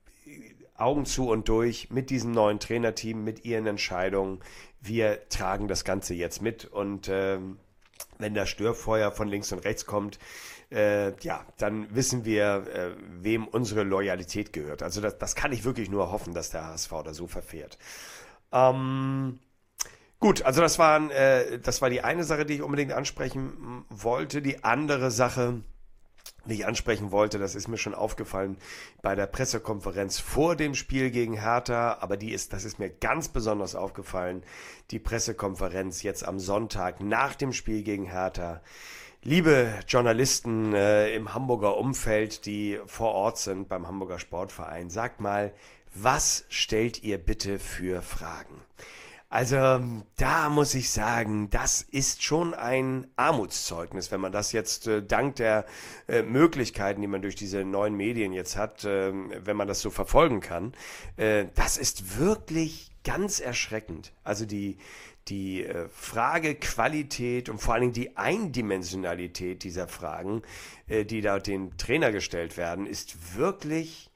Augen zu und durch mit diesem neuen Trainerteam, mit ihren Entscheidungen. Wir tragen das Ganze jetzt mit und ähm, wenn das Störfeuer von links und rechts kommt, äh, ja, dann wissen wir, äh, wem unsere Loyalität gehört. Also das, das kann ich wirklich nur hoffen, dass der H S V da so verfährt. Ähm, gut, also das, waren, äh, das war die eine Sache, die ich unbedingt ansprechen wollte. Die andere Sache, die ich ansprechen wollte, das ist mir schon aufgefallen bei der Pressekonferenz vor dem Spiel gegen Hertha, aber die ist, das ist mir ganz besonders aufgefallen, die Pressekonferenz jetzt am Sonntag nach dem Spiel gegen Hertha. Liebe Journalisten äh, im Hamburger Umfeld, die vor Ort sind beim Hamburger Sportverein, sagt mal, was stellt ihr bitte für Fragen? Also da muss ich sagen, das ist schon ein Armutszeugnis, wenn man das jetzt äh, dank der äh, Möglichkeiten, die man durch diese neuen Medien jetzt hat, äh, wenn man das so verfolgen kann. Äh, das ist wirklich ganz erschreckend. Also die, die äh, Fragequalität und vor allen Dingen die Eindimensionalität dieser Fragen, äh, die da dem Trainer gestellt werden, ist wirklich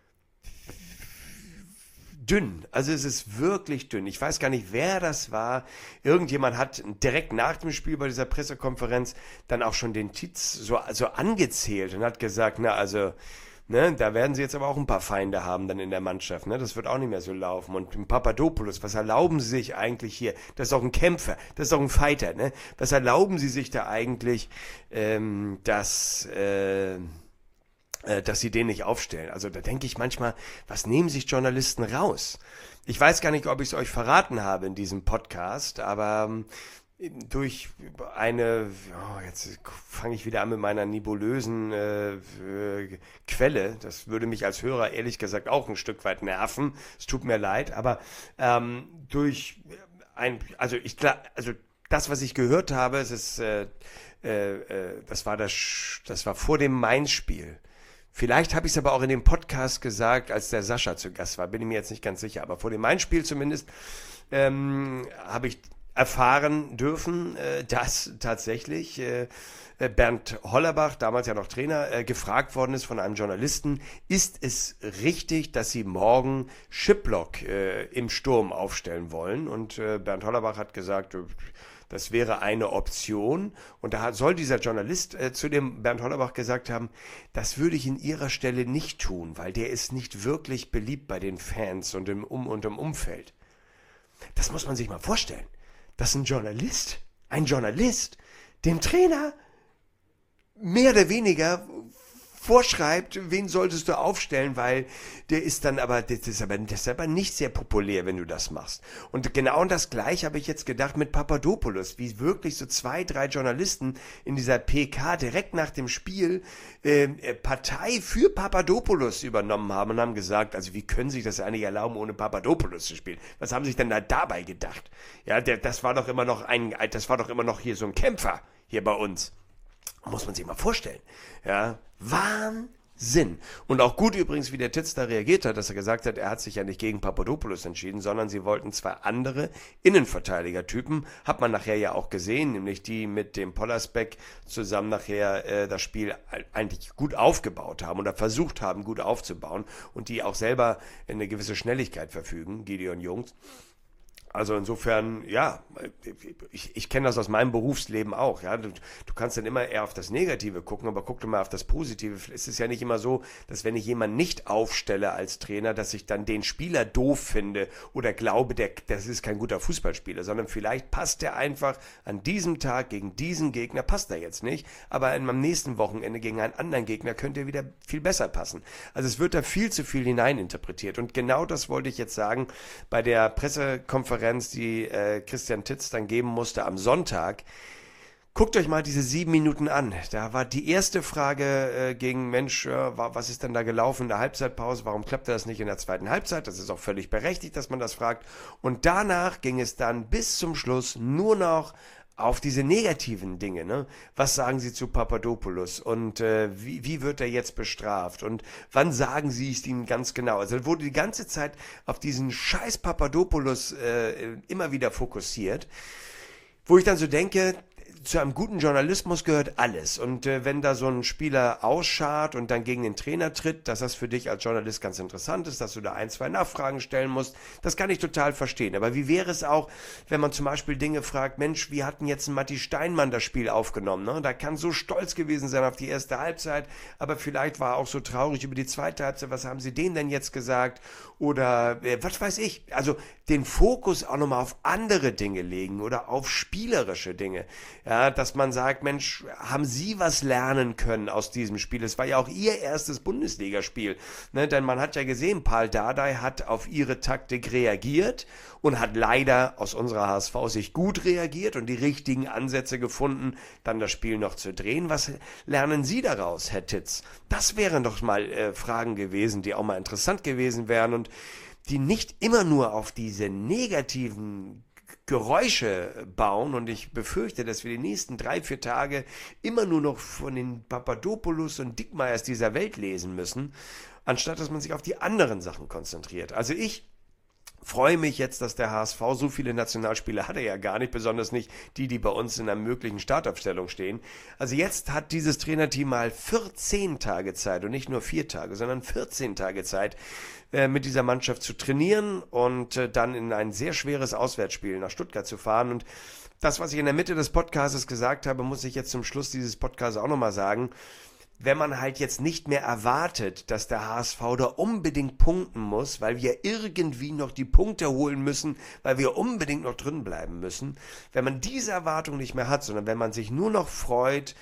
dünn. Also es ist wirklich dünn. Ich weiß gar nicht, wer das war. Irgendjemand hat direkt nach dem Spiel bei dieser Pressekonferenz dann auch schon den Tietz so also angezählt und hat gesagt, na also, ne, da werden sie jetzt aber auch ein paar Feinde haben dann in der Mannschaft. Ne? Das wird auch nicht mehr so laufen. Und Papadopoulos, was erlauben sie sich eigentlich hier? Das ist auch ein Kämpfer, das ist auch ein Fighter. Ne? Was erlauben sie sich da eigentlich, ähm, dass... Äh, dass sie den nicht aufstellen. Also da denke ich manchmal, was nehmen sich Journalisten raus? Ich weiß gar nicht, ob ich es euch verraten habe in diesem Podcast, aber durch eine, oh, jetzt fange ich wieder an mit meiner nebulösen äh, äh, Quelle. Das würde mich als Hörer ehrlich gesagt auch ein Stück weit nerven. Es tut mir leid, aber ähm, durch ein, also ich, also das, was ich gehört habe, es ist, äh, äh, äh, das war das, das war vor dem Mainz-Spiel. Vielleicht habe ich es aber auch in dem Podcast gesagt, als der Sascha zu Gast war, bin ich mir jetzt nicht ganz sicher. Aber vor dem Mainz-Spiel zumindest ähm, habe ich erfahren dürfen, äh, dass tatsächlich äh, Bernd Hollerbach, damals ja noch Trainer, äh, gefragt worden ist von einem Journalisten, ist es richtig, dass Sie morgen Schiplock äh, im Sturm aufstellen wollen? Und äh, Bernd Hollerbach hat gesagt, äh, das wäre eine Option. Und da soll dieser Journalist äh, zu dem Bernd Hollerbach gesagt haben, das würde ich in Ihrer Stelle nicht tun, weil der ist nicht wirklich beliebt bei den Fans und im, um und im Umfeld. Das muss man sich mal vorstellen, dass ein Journalist, ein Journalist, dem Trainer mehr oder weniger vorschreibt, wen solltest du aufstellen, weil der ist dann aber, das ist aber, das ist aber nicht sehr populär, wenn du das machst. Und genau das Gleiche habe ich jetzt gedacht mit Papadopoulos, wie wirklich so zwei, drei Journalisten in dieser P K direkt nach dem Spiel äh, Partei für Papadopoulos übernommen haben und haben gesagt, also wie können sich das eigentlich erlauben, ohne Papadopoulos zu spielen? Was haben sich denn da dabei gedacht? Ja, der, das war doch immer noch ein, das war doch immer noch hier so ein Kämpfer hier bei uns. Muss man sich mal vorstellen. Ja, Wahnsinn. Und auch gut übrigens, wie der Titz da reagiert hat, dass er gesagt hat, er hat sich ja nicht gegen Papadopoulos entschieden, sondern sie wollten zwei andere Innenverteidigertypen. Hat man nachher ja auch gesehen, nämlich die mit dem Pollersbeck zusammen nachher äh, das Spiel eigentlich gut aufgebaut haben oder versucht haben, gut aufzubauen und die auch selber eine gewisse Schnelligkeit verfügen, Gideon Jungs. Also insofern, ja, ich, ich kenne das aus meinem Berufsleben auch, ja. Du, du kannst dann immer eher auf das Negative gucken, aber guck doch mal auf das Positive. Es ist ja nicht immer so, dass wenn ich jemanden nicht aufstelle als Trainer, dass ich dann den Spieler doof finde oder glaube, der, das ist kein guter Fußballspieler, sondern vielleicht passt der einfach an diesem Tag gegen diesen Gegner, passt er jetzt nicht, aber am nächsten Wochenende gegen einen anderen Gegner könnte er wieder viel besser passen. Also es wird da viel zu viel hineininterpretiert und genau das wollte ich jetzt sagen bei der Pressekonferenz, die äh, Christian Titz dann geben musste am Sonntag. Guckt euch mal diese sieben Minuten an. Da war die erste Frage äh, gegen Mensch, äh, was ist denn da gelaufen in der Halbzeitpause? Warum klappte das nicht in der zweiten Halbzeit? Das ist auch völlig berechtigt, dass man das fragt. Und danach ging es dann bis zum Schluss nur noch auf diese negativen Dinge, ne? Was sagen Sie zu Papadopoulos und äh, wie, wie wird er jetzt bestraft und wann sagen Sie es ihm ganz genau? Also wurde die ganze Zeit auf diesen scheiß Papadopoulos äh, immer wieder fokussiert, wo ich dann so denke, zu einem guten Journalismus gehört alles. Und äh, wenn da so ein Spieler ausschart und dann gegen den Trainer tritt, dass das für dich als Journalist ganz interessant ist, dass du da ein, zwei Nachfragen stellen musst, das kann ich total verstehen. Aber wie wäre es auch, wenn man zum Beispiel Dinge fragt, Mensch, wie hat denn jetzt ein Matti Steinmann das Spiel aufgenommen? Ne? Da kann so stolz gewesen sein auf die erste Halbzeit, aber vielleicht war er auch so traurig über die zweite Halbzeit. Was haben sie denen denn jetzt gesagt? Oder äh, was weiß ich? Also den Fokus auch nochmal auf andere Dinge legen oder auf spielerische Dinge. Ja, dass man sagt, Mensch, haben Sie was lernen können aus diesem Spiel? Es war ja auch Ihr erstes Bundesligaspiel. Ne? Denn man hat ja gesehen, Paul Dardai hat auf Ihre Taktik reagiert und hat leider aus unserer H S V-Sicht gut reagiert und die richtigen Ansätze gefunden, dann das Spiel noch zu drehen. Was lernen Sie daraus, Herr Titz? Das wären doch mal äh, Fragen gewesen, die auch mal interessant gewesen wären und die nicht immer nur auf diese negativen Geräusche bauen und ich befürchte, dass wir die nächsten drei, vier Tage immer nur noch von den Papadopoulos und Dickmeyers dieser Welt lesen müssen, anstatt dass man sich auf die anderen Sachen konzentriert. Also ich freue mich jetzt, dass der H S V so viele Nationalspieler hat er ja gar nicht, besonders nicht die, die bei uns in einer möglichen Startaufstellung stehen. Also jetzt hat dieses Trainerteam mal vierzehn Tage Zeit und nicht nur vier Tage, sondern vierzehn Tage Zeit, äh, mit dieser Mannschaft zu trainieren und äh, dann in ein sehr schweres Auswärtsspiel nach Stuttgart zu fahren. Und das, was ich in der Mitte des Podcasts gesagt habe, muss ich jetzt zum Schluss dieses Podcasts auch nochmal sagen. Wenn man halt jetzt nicht mehr erwartet, dass der H S V da unbedingt punkten muss, weil wir irgendwie noch die Punkte holen müssen, weil wir unbedingt noch drin bleiben müssen, wenn man diese Erwartung nicht mehr hat, sondern wenn man sich nur noch freut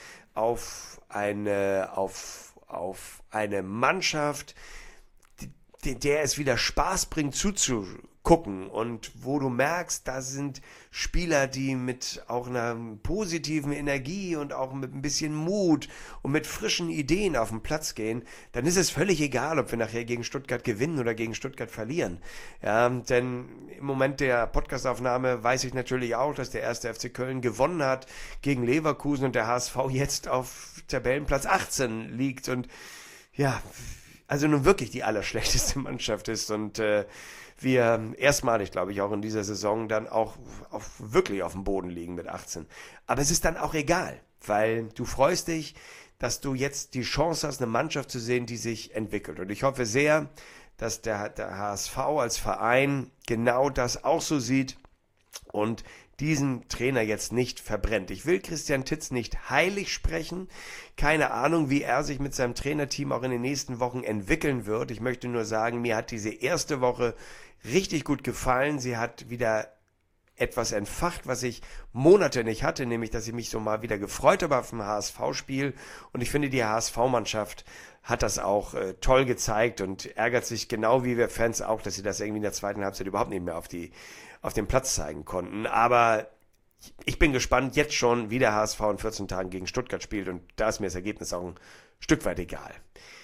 auf eine, auf, auf eine Mannschaft, die, der es wieder Spaß bringt zuzugucken, gucken und wo du merkst, da sind Spieler, die mit auch einer positiven Energie und auch mit ein bisschen Mut und mit frischen Ideen auf den Platz gehen, dann ist es völlig egal, ob wir nachher gegen Stuttgart gewinnen oder gegen Stuttgart verlieren. Ja, denn im Moment der Podcastaufnahme weiß ich natürlich auch, dass der erste F C Köln gewonnen hat gegen Leverkusen und der H S V jetzt auf Tabellenplatz achtzehn liegt und ja, also nun wirklich die allerschlechteste Mannschaft ist und äh, wir erstmalig, glaube ich, auch in dieser Saison dann auch, auch wirklich auf dem Boden liegen mit achtzehn. Aber es ist dann auch egal, weil du freust dich, dass du jetzt die Chance hast, eine Mannschaft zu sehen, die sich entwickelt. Und ich hoffe sehr, dass der, der H S V als Verein genau das auch so sieht und diesen Trainer jetzt nicht verbrennt. Ich will Christian Titz nicht heilig sprechen. Keine Ahnung, wie er sich mit seinem Trainerteam auch in den nächsten Wochen entwickeln wird. Ich möchte nur sagen, mir hat diese erste Woche richtig gut gefallen. Sie hat wieder etwas entfacht, was ich Monate nicht hatte, nämlich, dass ich mich so mal wieder gefreut habe auf dem H S V-Spiel. Und ich finde, die H S V-Mannschaft hat das auch äh, toll gezeigt und ärgert sich genau wie wir Fans auch, dass sie das irgendwie in der zweiten Halbzeit überhaupt nicht mehr auf die auf dem Platz zeigen konnten. Aber ich bin gespannt jetzt schon, wie der H S V in vierzehn Tagen gegen Stuttgart spielt und da ist mir das Ergebnis auch ein Stück weit egal.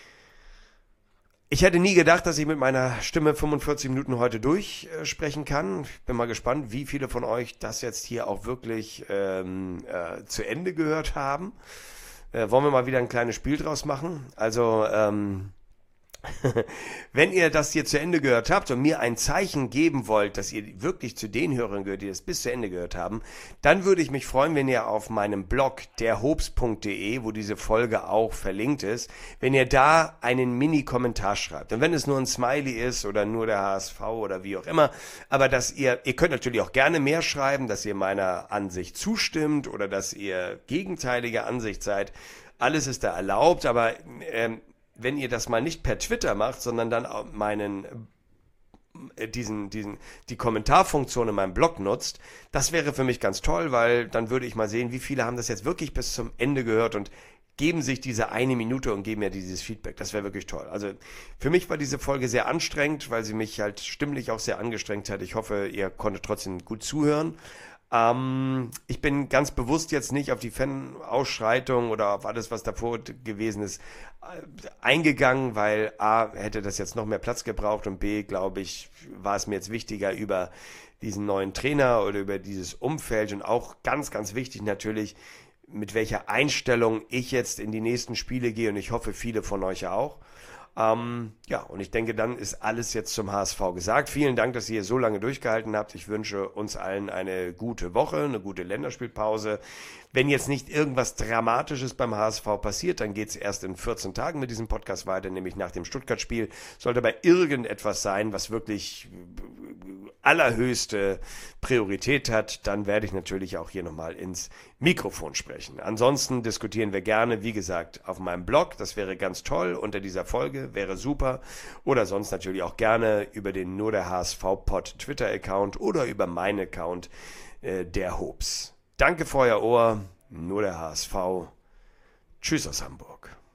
Ich hätte nie gedacht, dass ich mit meiner Stimme fünfundvierzig Minuten heute durchsprechen kann. Ich bin mal gespannt, wie viele von euch das jetzt hier auch wirklich ähm, äh, zu Ende gehört haben. Äh, wollen wir mal wieder ein kleines Spiel draus machen? Also, ähm, wenn ihr das hier zu Ende gehört habt und mir ein Zeichen geben wollt, dass ihr wirklich zu den Hörern gehört, die das bis zu Ende gehört haben, dann würde ich mich freuen, wenn ihr auf meinem Blog derhobs punkt de, wo diese Folge auch verlinkt ist, wenn ihr da einen Mini-Kommentar schreibt. Und wenn es nur ein Smiley ist oder nur der H S V oder wie auch immer, aber dass ihr, ihr könnt natürlich auch gerne mehr schreiben, dass ihr meiner Ansicht zustimmt oder dass ihr gegenteiliger Ansicht seid. Alles ist da erlaubt, aber ähm, wenn ihr das mal nicht per Twitter macht, sondern dann auch meinen, äh, diesen, diesen, die Kommentarfunktion in meinem Blog nutzt, das wäre für mich ganz toll, weil dann würde ich mal sehen, wie viele haben das jetzt wirklich bis zum Ende gehört und geben sich diese eine Minute und geben mir dieses Feedback. Das wäre wirklich toll. Also für mich war diese Folge sehr anstrengend, weil sie mich halt stimmlich auch sehr angestrengt hat. Ich hoffe, ihr konntet trotzdem gut zuhören. Ähm, ich bin ganz bewusst jetzt nicht auf die Fan-Ausschreitung oder auf alles, was davor gewesen ist, eingegangen, weil A, hätte das jetzt noch mehr Platz gebraucht und B, glaube ich, war es mir jetzt wichtiger, über diesen neuen Trainer oder über dieses Umfeld und auch ganz, ganz wichtig natürlich, mit welcher Einstellung ich jetzt in die nächsten Spiele gehe und ich hoffe, viele von euch auch. Ähm, ja, und ich denke, dann ist alles jetzt zum H S V gesagt. Vielen Dank, dass ihr so lange durchgehalten habt. Ich wünsche uns allen eine gute Woche, eine gute Länderspielpause. Wenn jetzt nicht irgendwas Dramatisches beim H S V passiert, dann geht es erst in vierzehn Tagen mit diesem Podcast weiter, nämlich nach dem Stuttgart-Spiel. Sollte aber irgendetwas sein, was wirklich allerhöchste Priorität hat, dann werde ich natürlich auch hier nochmal ins Mikrofon sprechen. Ansonsten diskutieren wir gerne, wie gesagt, auf meinem Blog. Das wäre ganz toll unter dieser Folge, wäre super. Oder sonst natürlich auch gerne über den Nur der H S V-Pod Twitter-Account oder über meinen Account äh, der Hobs. Danke für euer Ohr, Nur der H S V. Tschüss aus Hamburg.